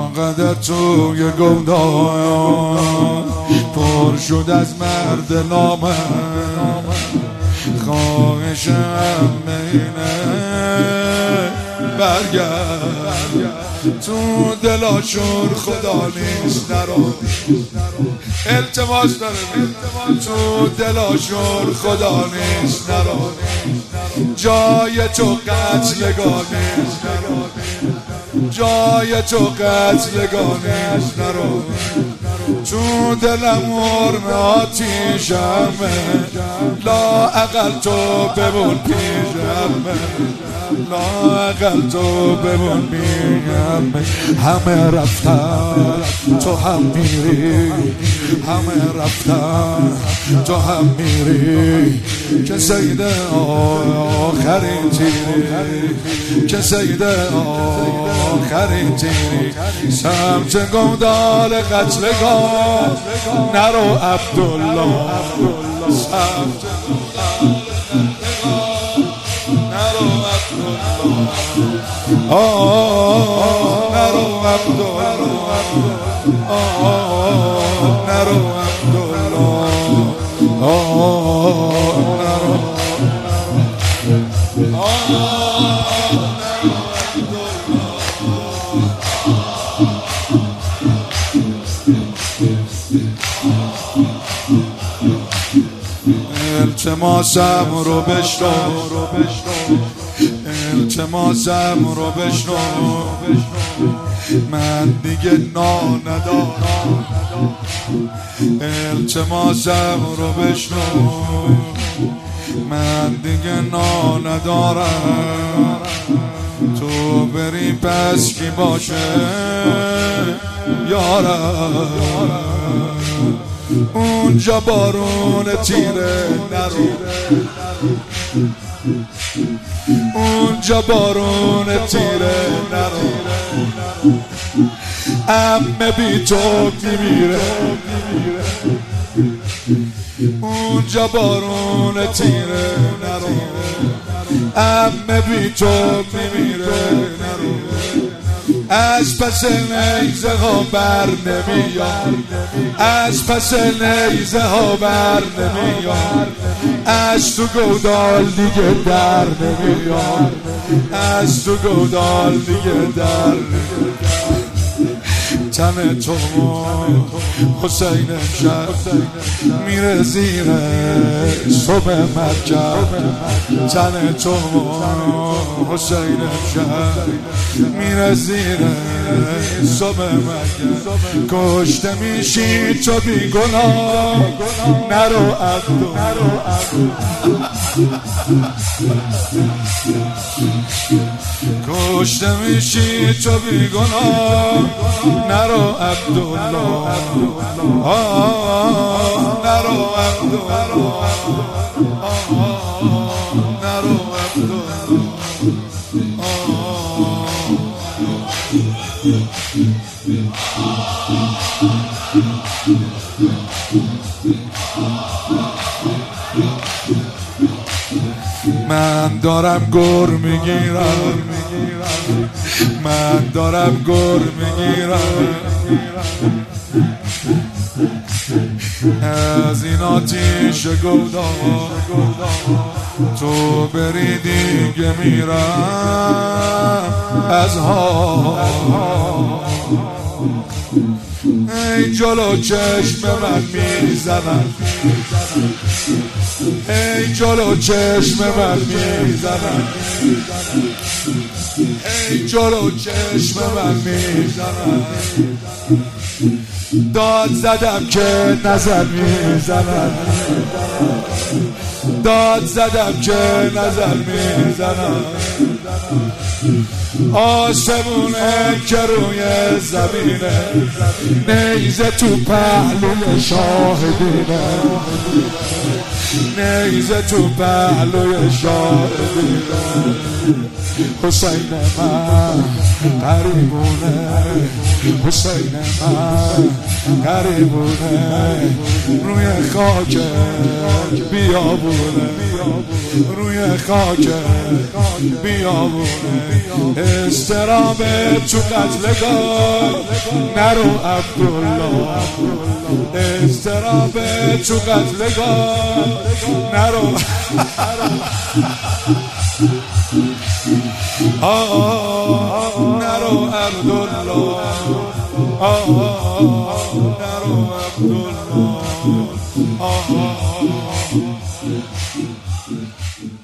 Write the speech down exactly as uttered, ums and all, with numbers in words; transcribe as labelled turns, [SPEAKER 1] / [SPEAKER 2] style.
[SPEAKER 1] قدر توی گودان پر شد از مرد نامه، خواهشم اینه برگرد تو دلاشون خدا نیست نرو. التماس داره تو دلاشون خدا نیست نرو، جای تو قتلگاه نیست، جای تو قتلگاه نیست نرو. تو دلم مرم آتیشمه، لا اقل تو بمون پیشمه، لا اقل تو بمون پیشمه. همه رفتن تو هم میری، همه رفتن تو هم میری، که سید آخرین تیری، که سید آخرین تیری. سمت گودال قتلگاه نرو عبدالله، سمت نرو عبدالله، آه نرو عبدالله، آه نرو عبدالله، آه نرو التماسم رو بشنو، التماسم رو بشنو، من دیگه نا ندارم. التماسم رو بشنو، من دیگه نا ندارم. تو بری پس کی باشه یارم، اونجا بارون تیره نرو، اونجا بارون تیره نرو. عمه بی تو میمیره، اونجا بارون تیره نرو. عمه بی تو میمیره نرو. از پس نیزه ها بر نمیاد، از پس نیزه ها بر نمیاد، از تو گودال دیگه در نمیاد، از تو گودال دیگه در نمیاد. تن تو حسین امشب میره زیر صبح مرکب، تن تو حسین امشب میره زیر صبح مرکب. کشته میشی تو بی گناه نرو عبدو، کشته میشی تو بی گناه نرو عبدالله، آه نرو عبدالله، نرو عبدالله. من دارم گر میگیرم، من دارم گر میگیرم از این آتیش گودان. تو بری دیگه میرم از ها، ای جلو چشم من میزنن، ای جلو چشم من میزنن، ای جلو چشم من میزنن. داد زدم که نظر میزنن، داد زدم که نظر میزنن. آسمونه که روی زمینه، نیزه تو پهلوی شاهدینه، نیزه تو پهلوی شاهدینه. حسین من قریبونه حسین من غریبونه روی خاک بیابونه روی خاک بیابونه استراب تو قتلگاه نرو عبدالله استراب تو قتلگاه نرو نرو عبدالله نرو عبدالله